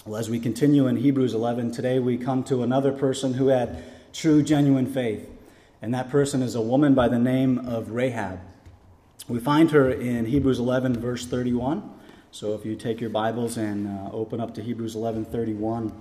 Well, as we continue in Hebrews 11, today we come to another person who had true, genuine faith. And that person is a woman by the name of Rahab. We find her in Hebrews 11, verse 31. So if you take your Bibles and open up to Hebrews 11:31.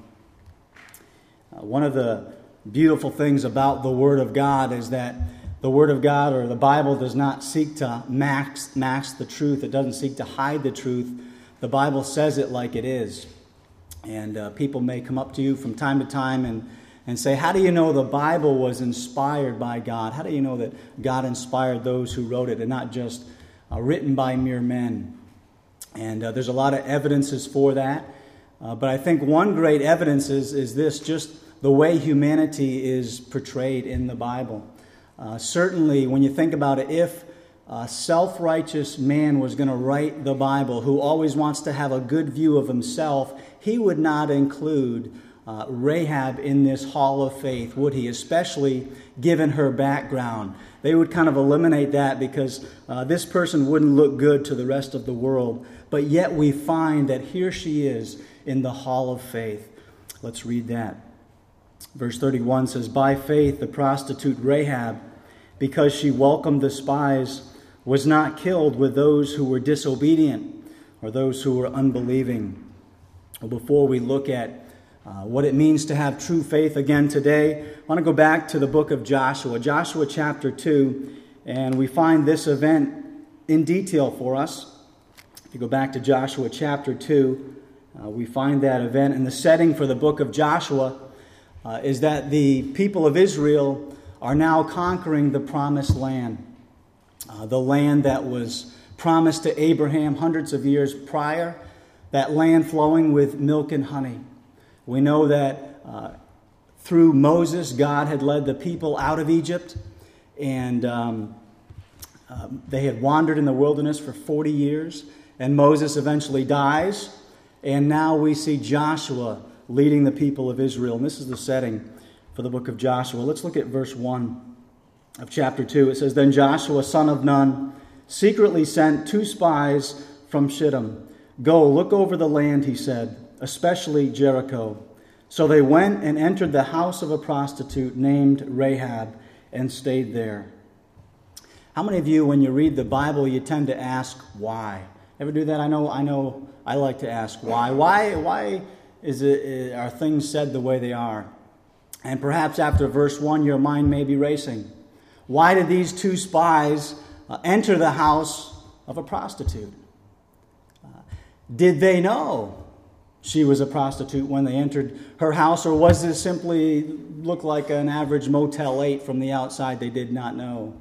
One of the beautiful things about the Word of God is that the Word of God, or the Bible, does not seek to mask the truth. It doesn't seek to hide the truth. The Bible says it like it is. And people may come up to you from time to time and say, how do you know the Bible was inspired by God? How do you know that God inspired those who wrote it and not just written by mere men? And there's a lot of evidences for that. But I think one great evidence is this, just the way humanity is portrayed in the Bible. Certainly, when you think about it, if a self-righteous man was going to write the Bible, who always wants to have a good view of himself, he would not include Rahab in this hall of faith, would he? Especially given her background. They would kind of eliminate that because this person wouldn't look good to the rest of the world. But yet we find that here she is in the hall of faith. Let's read that. Verse 31 says, "By faith the prostitute Rahab, because she welcomed the spies, was not killed with those who were disobedient or those who were unbelieving." Well, before we look at what it means to have true faith again today, I want to go back to the book of Joshua, Joshua chapter 2, and we find this event in detail for us. If you go back to Joshua chapter 2, we find that event, and the setting for the book of Joshua is that the people of Israel are now conquering the promised land, the land that was promised to Abraham hundreds of years prior, that land flowing with milk and honey. We know that through Moses, God had led the people out of Egypt, and they had wandered in the wilderness for 40 years, and Moses eventually dies, and now we see Joshua leading the people of Israel, and this is the setting for the book of Joshua. Let's look at verse 1 of chapter 2. It says, "Then Joshua, son of Nun, secretly sent 2 spies from Shittim. 'Go, look over the land,' he said, 'especially Jericho.' So they went and entered the house of a prostitute named Rahab and stayed there." How many of you, when you read the Bible, you tend to ask why? Ever do that? I know I like to ask why. Why are things said the way they are? And perhaps after verse 1, your mind may be racing. Why did these 2 spies enter the house of a prostitute? Did they know she was a prostitute when they entered her house, or was this simply look like an average Motel 8 from the outside? They did not know.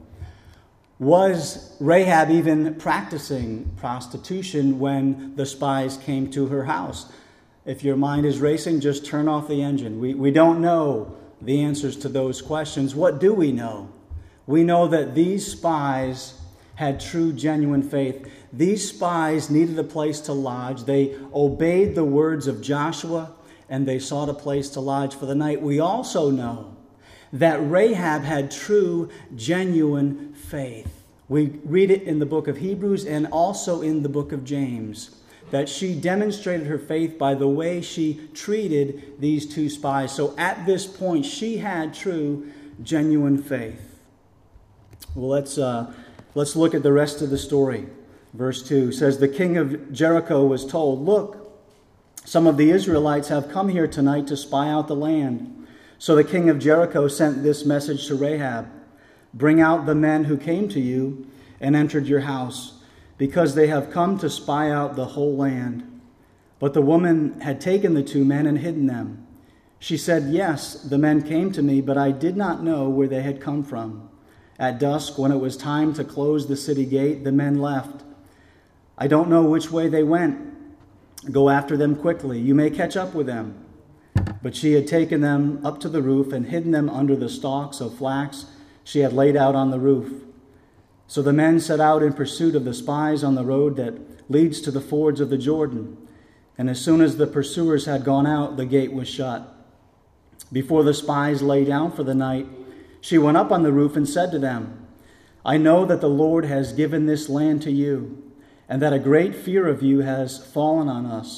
Was Rahab even practicing prostitution when the spies came to her house? If your mind is racing, just turn off the engine. We don't know the answers to those questions. What do we know? We know that these spies had true, genuine faith. These spies needed a place to lodge. They obeyed the words of Joshua, and they sought a place to lodge for the night. We also know that Rahab had true, genuine faith. We read it in the book of Hebrews and also in the book of James, that she demonstrated her faith by the way she treated these 2 spies. So at this point, she had true, genuine faith. Well, let's look at the rest of the story. Verse 2 says, "The king of Jericho was told, 'Look, some of the Israelites have come here tonight to spy out the land.' So the king of Jericho sent this message to Rahab, 'Bring out the men who came to you and entered your house, because they have come to spy out the whole land.' But the woman had taken the 2 men and hidden them. She said, 'Yes, the men came to me, but I did not know where they had come from. At dusk, when it was time to close the city gate, the men left. I don't know which way they went. Go after them quickly. You may catch up with them.' But she had taken them up to the roof and hidden them under the stalks of flax she had laid out on the roof. So the men set out in pursuit of the spies on the road that leads to the fords of the Jordan. And as soon as the pursuers had gone out, the gate was shut. Before the spies lay down for the night, she went up on the roof and said to them, 'I know that the Lord has given this land to you, and that a great fear of you has fallen on us,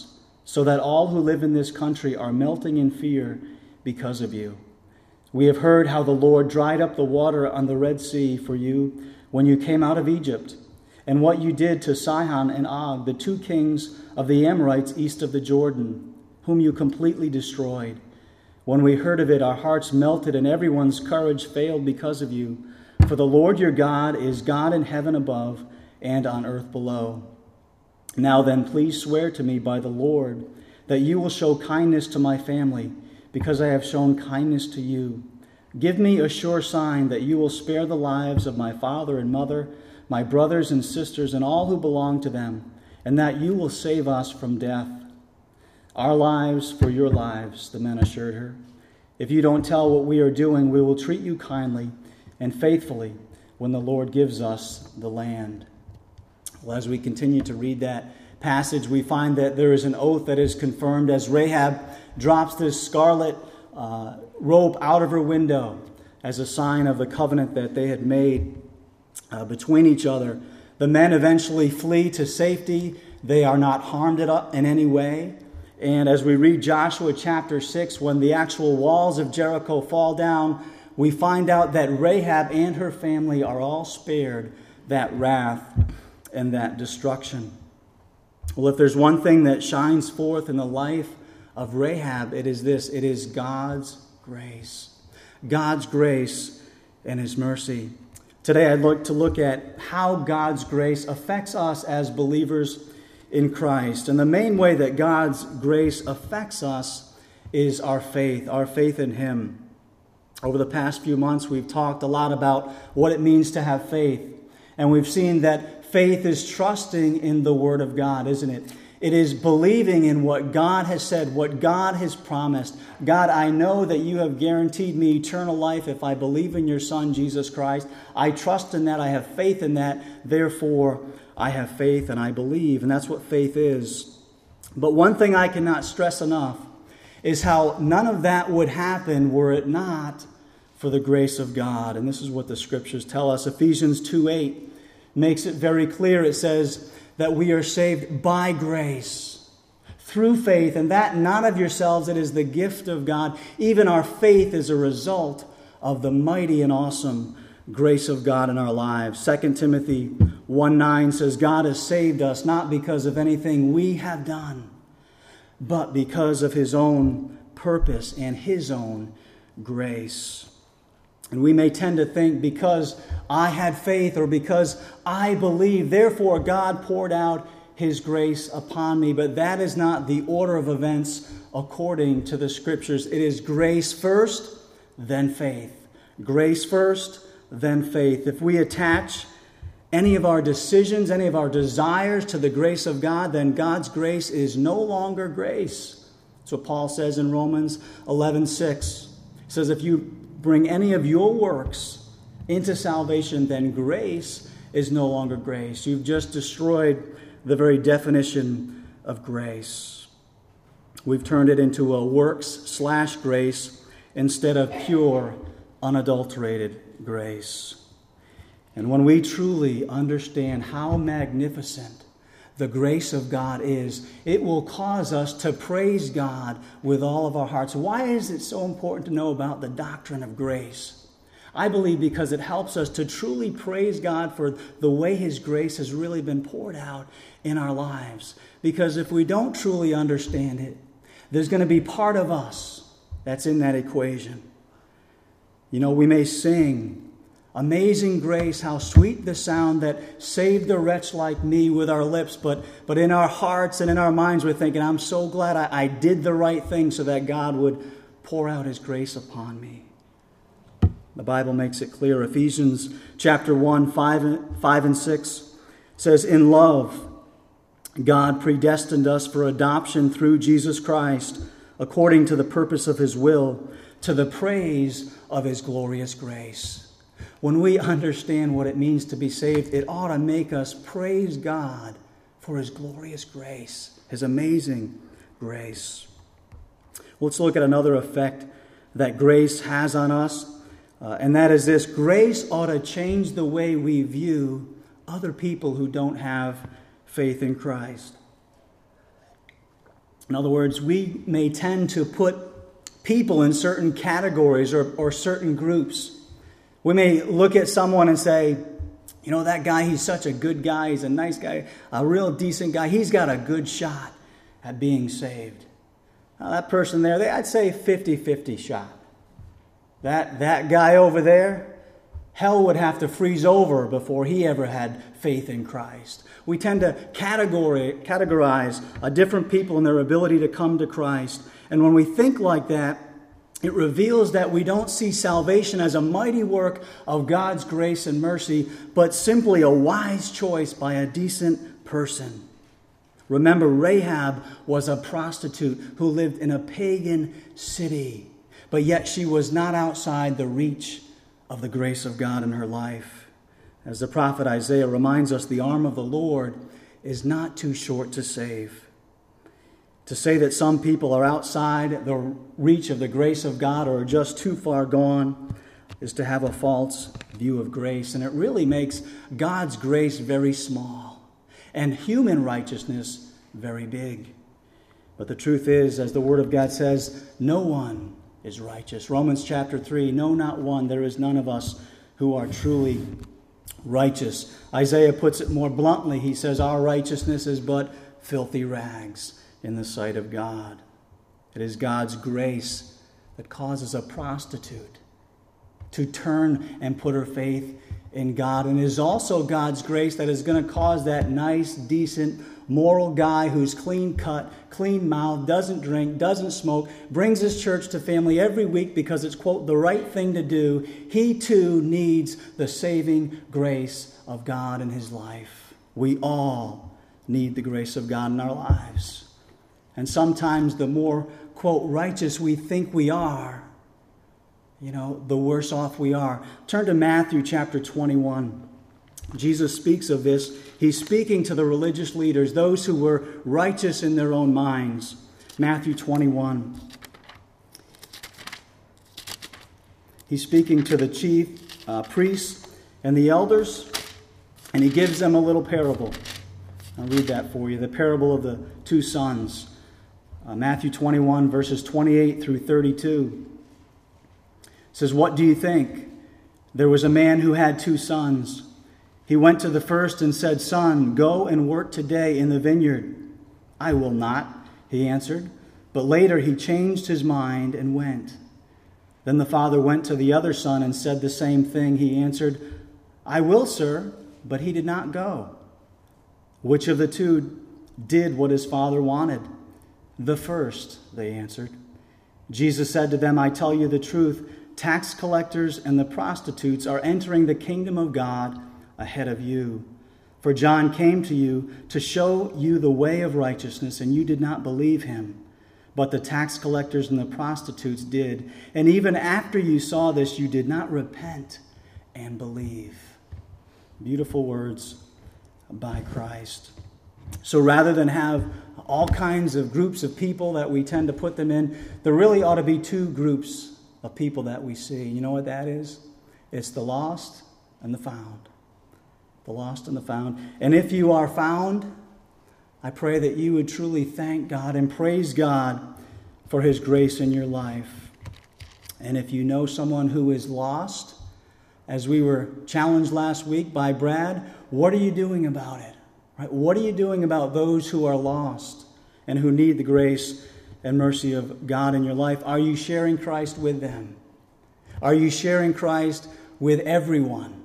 so that all who live in this country are melting in fear because of you. We have heard how the Lord dried up the water on the Red Sea for you when you came out of Egypt, and what you did to Sihon and Og, the two kings of the Amorites east of the Jordan, whom you completely destroyed. When we heard of it, our hearts melted and everyone's courage failed because of you. For the Lord your God is God in heaven above and on earth below. Now then, please swear to me by the Lord that you will show kindness to my family, because I have shown kindness to you. Give me a sure sign that you will spare the lives of my father and mother, my brothers and sisters, and all who belong to them, and that you will save us from death. Our lives for your lives, the men assured her. If you don't tell what we are doing, we will treat you kindly and faithfully when the Lord gives us the land. Well, as we continue to read that passage, we find that there is an oath that is confirmed as Rahab drops this scarlet rope out of her window as a sign of the covenant that they had made between each other. The men eventually flee to safety. They are not harmed in any way. And as we read Joshua chapter 6, when the actual walls of Jericho fall down, we find out that Rahab and her family are all spared that wrath and that destruction. Well, if there's one thing that shines forth in the life of Rahab, it is this. It is God's grace. God's grace and His mercy. Today I'd like to look at how God's grace affects us as believers in Christ. And the main way that God's grace affects us is our faith in Him. Over the past few months, we've talked a lot about what it means to have faith. And we've seen that faith is trusting in the Word of God, isn't it? It is believing in what God has said, what God has promised. God, I know that you have guaranteed me eternal life if I believe in your Son, Jesus Christ. I trust in that. I have faith in that. Therefore, I have faith and I believe. And that's what faith is. But one thing I cannot stress enough is how none of that would happen were it not for the grace of God. And this is what the Scriptures tell us. Ephesians 2:8 makes it very clear. It says that we are saved by grace, through faith, and that not of yourselves, it is the gift of God. Even our faith is a result of the mighty and awesome grace of God in our lives. 2 Timothy 1:9 says, God has saved us not because of anything we have done, but because of His own purpose and His own grace. And we may tend to think, because I had faith or because I believe, therefore God poured out His grace upon me. But that is not the order of events according to the Scriptures. It is grace first, then faith. Grace first, then faith. If we attach any of our decisions, any of our desires to the grace of God, then God's grace is no longer grace. That's what Paul says in Romans 11:6. He says, if you bring any of your works into salvation, then grace is no longer grace. You've just destroyed the very definition of grace. We've turned it into a works/grace instead of pure, unadulterated grace. And when we truly understand how magnificent the grace of God is, it will cause us to praise God with all of our hearts. Why is it so important to know about the doctrine of grace? I believe because it helps us to truly praise God for the way His grace has really been poured out in our lives. Because if we don't truly understand it, there's going to be part of us that's in that equation. You know, we may sing, amazing grace, how sweet the sound that saved a wretch like me with our lips. But in our hearts and in our minds, we're thinking, I'm so glad I did the right thing so that God would pour out His grace upon me. The Bible makes it clear. Ephesians chapter 1, 5 and 6 says, in love, God predestined us for adoption through Jesus Christ, according to the purpose of His will, to the praise of His glorious grace. When we understand what it means to be saved, it ought to make us praise God for His glorious grace, His amazing grace. Let's look at another effect that grace has on us, and that is this. Grace ought to change the way we view other people who don't have faith in Christ. In other words, we may tend to put people in certain categories or certain groups. We may look at someone and say, you know, that guy, he's such a good guy, he's a nice guy, a real decent guy, he's got a good shot at being saved. Now, that person there, I'd say 50-50 shot. That guy over there, hell would have to freeze over before he ever had faith in Christ. We tend to categorize different people and their ability to come to Christ. And when we think like that, it reveals that we don't see salvation as a mighty work of God's grace and mercy, but simply a wise choice by a decent person. Remember, Rahab was a prostitute who lived in a pagan city, but yet she was not outside the reach of the grace of God in her life. As the prophet Isaiah reminds us, the arm of the Lord is not too short to save. To say that some people are outside the reach of the grace of God or are just too far gone is to have a false view of grace. And it really makes God's grace very small and human righteousness very big. But the truth is, as the Word of God says, no one is righteous. Romans chapter 3, no, not one. There is none of us who are truly righteous. Isaiah puts it more bluntly. He says, our righteousness is but filthy rags in the sight of God. It is God's grace that causes a prostitute to turn and put her faith in God. And it is also God's grace that is going to cause that nice, decent, moral guy who's clean cut, clean mouthed, doesn't drink, doesn't smoke, brings his church to family every week because it's, quote, the right thing to do. He too needs the saving grace of God in his life. We all need the grace of God in our lives. And sometimes the more, quote, righteous we think we are, the worse off we are. Turn to Matthew chapter 21. Jesus speaks of this. He's speaking to the religious leaders, those who were righteous in their own minds. Matthew 21. He's speaking to the chief priests and the elders, and he gives them a little parable. I'll read that for you. The parable of the two sons. Matthew 21, verses 28 through 32. It says, what do you think? There was a man who had two sons. He went to the first and said, son, go and work today in the vineyard. I will not, he answered. But later he changed his mind and went. Then the father went to the other son and said the same thing. He answered, I will, sir, but he did not go. Which of the two did what his father wanted? The first, they answered. Jesus said to them, I tell you the truth, tax collectors and the prostitutes are entering the kingdom of God ahead of you. For John came to you to show you the way of righteousness, and you did not believe him. But the tax collectors and the prostitutes did. And even after you saw this, you did not repent and believe. Beautiful words by Christ. So rather than have all kinds of groups of people that we tend to put them in, there really ought to be two groups of people that we see. You know what that is? It's the lost and the found. The lost and the found. And if you are found, I pray that you would truly thank God and praise God for his grace in your life. And if you know someone who is lost, as we were challenged last week by Brad, what are you doing about it? Right? What are you doing about those who are lost and who need the grace and mercy of God in your life? Are you sharing Christ with them? Are you sharing Christ with everyone?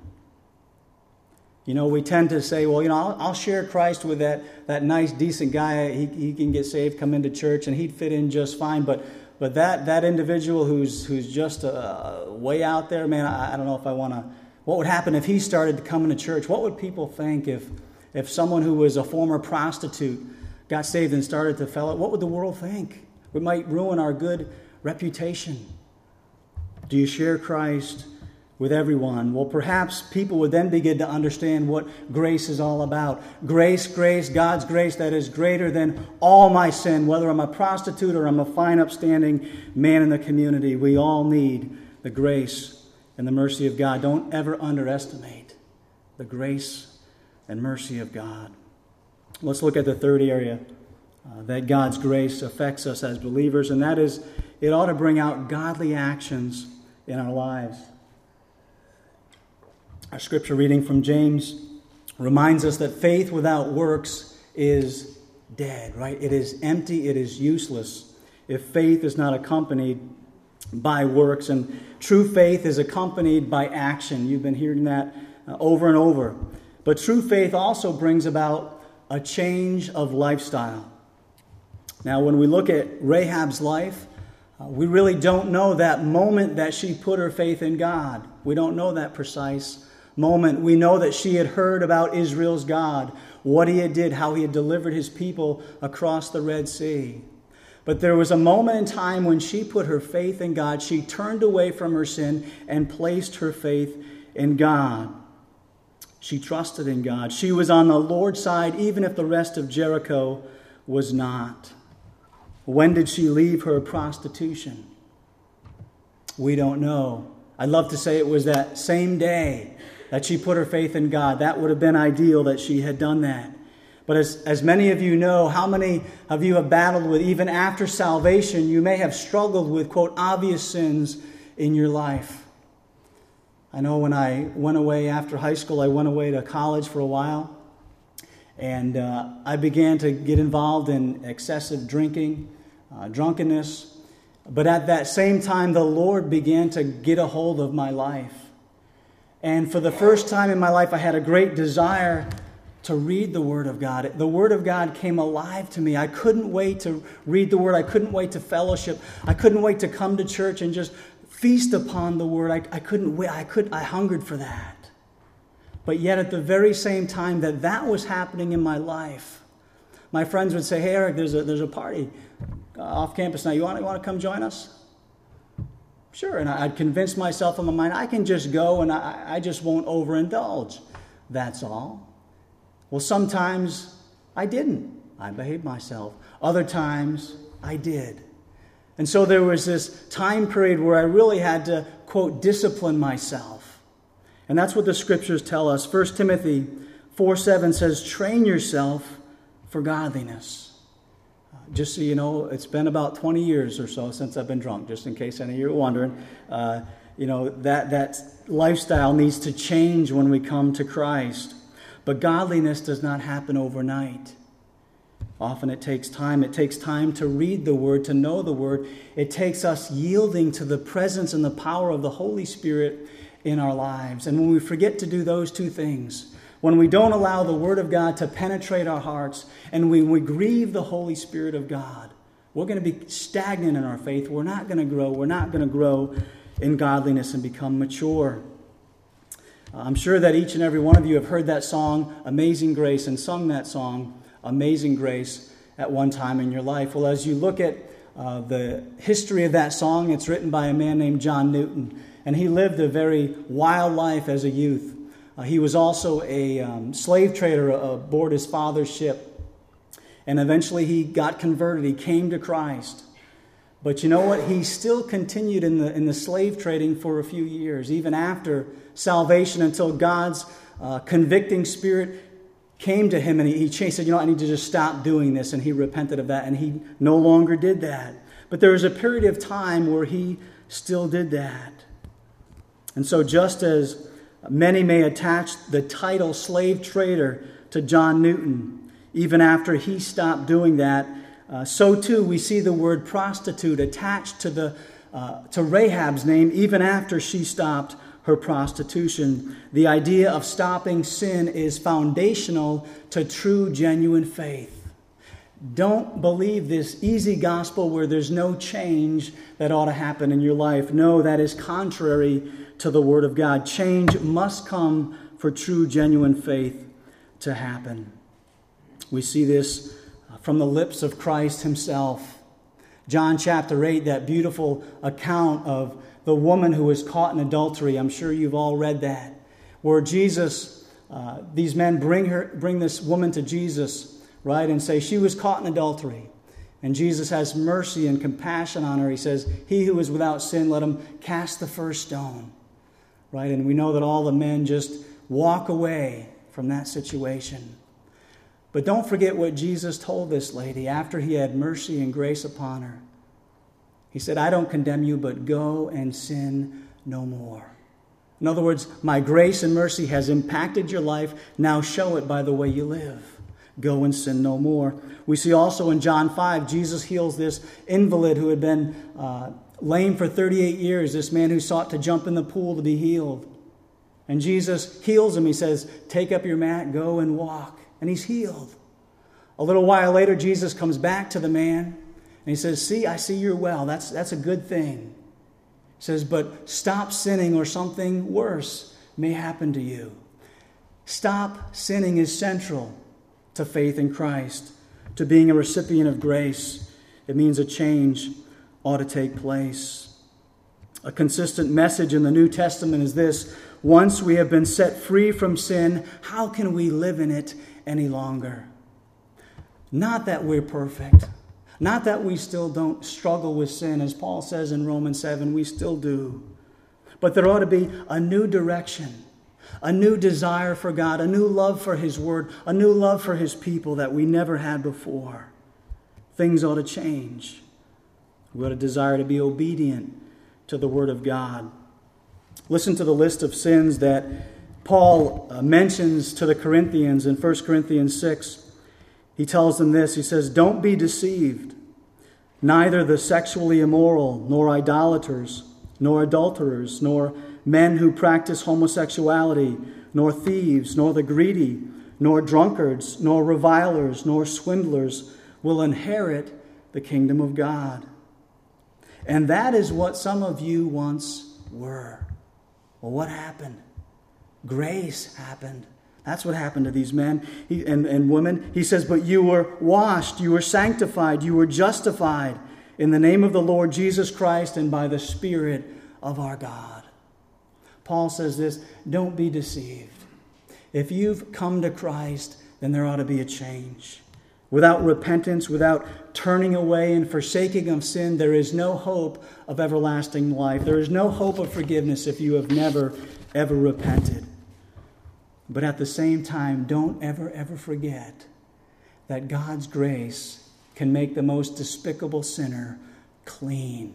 We tend to say, well, I'll share Christ with that nice, decent guy. He can get saved, come into church, and he'd fit in just fine. But that individual who's just way out there, man, I don't know if I want to. What would happen if he started to come into church? What would people think if someone who was a former prostitute got saved and started to fellow? What would the world think? It might ruin our good reputation. Do you share Christ with everyone? Well, perhaps people would then begin to understand what grace is all about. Grace, God's grace that is greater than all my sin, whether I'm a prostitute or I'm a fine, upstanding man in the community. We all need the grace and the mercy of God. Don't ever underestimate the grace and mercy of God. Let's look at the third area that God's grace affects us as believers, and that is, it ought to bring out godly actions in our lives. Our scripture reading from James reminds us that faith without works is dead, right? It is empty, it is useless if faith is not accompanied by works. And true faith is accompanied by action. You've been hearing that over and over. But true faith also brings about a change of lifestyle. Now, when we look at Rahab's life, we really don't know that moment that she put her faith in God. We don't know that precise moment. We know that she had heard about Israel's God, what he had did, how he had delivered his people across the Red Sea. But there was a moment in time when she put her faith in God. She turned away from her sin and placed her faith in God. She trusted in God. She was on the Lord's side, even if the rest of Jericho was not. When did she leave her prostitution? We don't know. I'd love to say it was that same day that she put her faith in God. That would have been ideal that she had done that. But as many of you know, how many of you have battled with, even after salvation, you may have struggled with, quote, obvious sins in your life. I know when I went away after high school, I went away to college for a while. And I began to get involved in excessive drinking, drunkenness. But at that same time, the Lord began to get a hold of my life. And for the first time in my life, I had a great desire to read the Word of God. The Word of God came alive to me. I couldn't wait to read the Word. I couldn't wait to fellowship. I couldn't wait to come to church and just feast upon the Word. I couldn't wait. I hungered for that. But yet at the very same time that was happening in my life, my friends would say, "Hey, Eric, there's a party off campus now. You want to come join us?" Sure. And I'd convince myself in my mind, I can just go and I just won't overindulge. That's all. Well, sometimes I didn't. I behaved myself. Other times I did. And so there was this time period where I really had to, quote, discipline myself. And that's what the scriptures tell us. 1 Timothy 4:7 says, train yourself for godliness. Just so you know, it's been about 20 years or so since I've been drunk, just in case any of you are wondering. That lifestyle needs to change when we come to Christ. But godliness does not happen overnight. Often it takes time. It takes time to read the Word, to know the Word. It takes us yielding to the presence and the power of the Holy Spirit in our lives. And when we forget to do those two things, when we don't allow the Word of God to penetrate our hearts, and we grieve the Holy Spirit of God, we're going to be stagnant in our faith. We're not going to grow. We're not going to grow in godliness and become mature. I'm sure that each and every one of you have heard that song, Amazing Grace, and sung that song, Amazing Grace, at one time in your life. Well, as you look at the history of that song, it's written by a man named John Newton, and he lived a very wild life as a youth. He was also a slave trader aboard his father's ship, and eventually he got converted. He came to Christ. But you know what? He still continued in the slave trading for a few years, even after salvation, until God's convicting Spirit came to him, and he said, I need to just stop doing this, and he repented of that, and he no longer did that. But there was a period of time where he still did that. And so just as many may attach the title slave trader to John Newton, even after he stopped doing that, so too we see the word prostitute attached to Rahab's name even after she stopped her prostitution. The idea of stopping sin is foundational to true, genuine faith. Don't believe this easy gospel where there's no change that ought to happen in your life. No, that is contrary to the Word of God. Change must come for true, genuine faith to happen. We see this from the lips of Christ himself. John chapter 8, that beautiful account of the woman who was caught in adultery. I'm sure you've all read that. Where Jesus, these men bring this woman to Jesus, right, and say she was caught in adultery. And Jesus has mercy and compassion on her. He says, he who is without sin, let him cast the first stone. Right, and we know that all the men just walk away from that situation. But don't forget what Jesus told this lady after he had mercy and grace upon her. He said, I don't condemn you, but go and sin no more. In other words, my grace and mercy has impacted your life. Now show it by the way you live. Go and sin no more. We see also in John 5, Jesus heals this invalid who had been lame for 38 years, this man who sought to jump in the pool to be healed. And Jesus heals him. He says, take up your mat, go and walk. And he's healed. A little while later, Jesus comes back to the man and he says, see, I see you're well. That's a good thing. He says, but stop sinning or something worse may happen to you. Stop sinning is central to faith in Christ, to being a recipient of grace. It means a change ought to take place. A consistent message in the New Testament is this: once we have been set free from sin, how can we live in it any longer? Not that we're perfect. Not that we still don't struggle with sin. As Paul says in Romans 7, we still do. But there ought to be a new direction, a new desire for God, a new love for His Word, a new love for His people that we never had before. Things ought to change. We ought to desire to be obedient to the Word of God. Listen to the list of sins that Paul mentions to the Corinthians in 1 Corinthians 6. He tells them this. He says, don't be deceived. Neither the sexually immoral, nor idolaters, nor adulterers, nor men who practice homosexuality, nor thieves, nor the greedy, nor drunkards, nor revilers, nor swindlers will inherit the kingdom of God. And that is what some of you once were. Well, what happened? Grace happened. That's what happened to these men and women. He says, but you were washed, you were sanctified, you were justified in the name of the Lord Jesus Christ and by the Spirit of our God. Paul says this, don't be deceived. If you've come to Christ, then there ought to be a change. Without repentance, without turning away and forsaking of sin, there is no hope of everlasting life. There is no hope of forgiveness if you have never, ever repented. But at the same time, don't ever, ever forget that God's grace can make the most despicable sinner clean.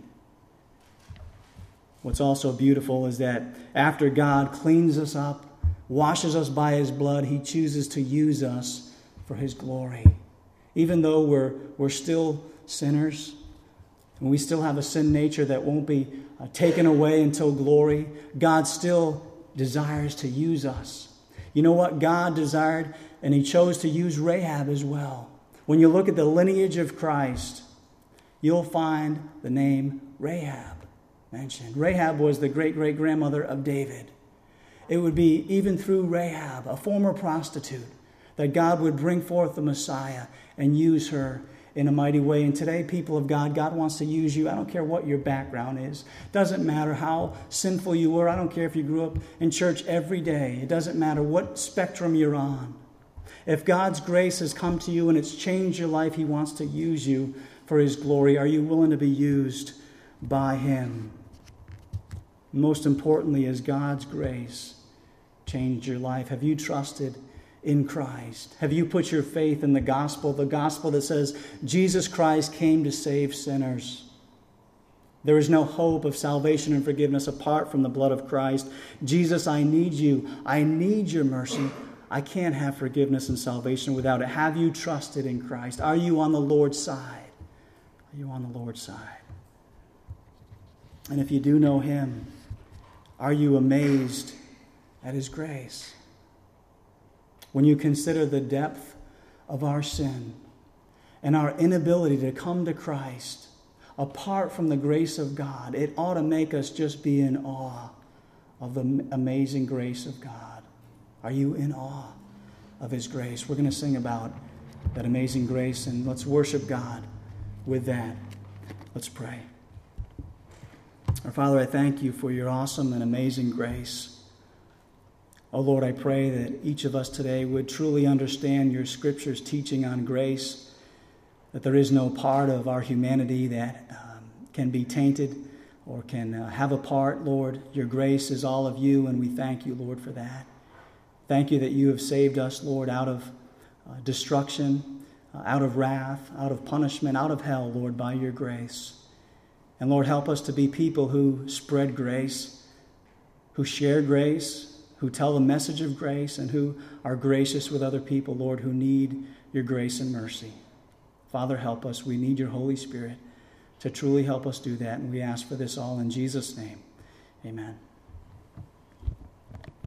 What's also beautiful is that after God cleans us up, washes us by His blood, He chooses to use us for His glory. Even though we're still sinners, and we still have a sin nature that won't be taken away until glory, God still desires to use us. You know what? God desired, and He chose to use Rahab as well. When you look at the lineage of Christ, you'll find the name Rahab mentioned. Rahab was the great-great-grandmother of David. It would be even through Rahab, a former prostitute, that God would bring forth the Messiah and use her in a mighty way. And today, people of God, God wants to use you. I don't care what your background is. Doesn't matter how sinful you were. I don't care if you grew up in church every day. It doesn't matter what spectrum you're on. If God's grace has come to you and it's changed your life, He wants to use you for His glory. Are you willing to be used by Him? Most importantly, has God's grace changed your life? Have you trusted in Christ? Have you put your faith in the gospel that says Jesus Christ came to save sinners? There is no hope of salvation and forgiveness apart from the blood of Christ. Jesus, I need you. I need your mercy. I can't have forgiveness and salvation without it. Have you trusted in Christ? Are you on the Lord's side? Are you on the Lord's side? And if you do know Him, are you amazed at His grace? When you consider the depth of our sin and our inability to come to Christ apart from the grace of God, it ought to make us just be in awe of the amazing grace of God. Are you in awe of His grace? We're going to sing about that amazing grace, and let's worship God with that. Let's pray. Our Father, I thank you for your awesome and amazing grace. Oh Lord, I pray that each of us today would truly understand your Scripture's teaching on grace, that there is no part of our humanity that can be tainted or can have a part, Lord. Your grace is all of you, and we thank you, Lord, for that. Thank you that you have saved us, Lord, out of destruction, out of wrath, out of punishment, out of hell, Lord, by your grace. And Lord, help us to be people who spread grace, who share grace, who tell the message of grace, and who are gracious with other people, Lord, who need your grace and mercy. Father, help us. We need your Holy Spirit to truly help us do that. And we ask for this all in Jesus' name. Amen.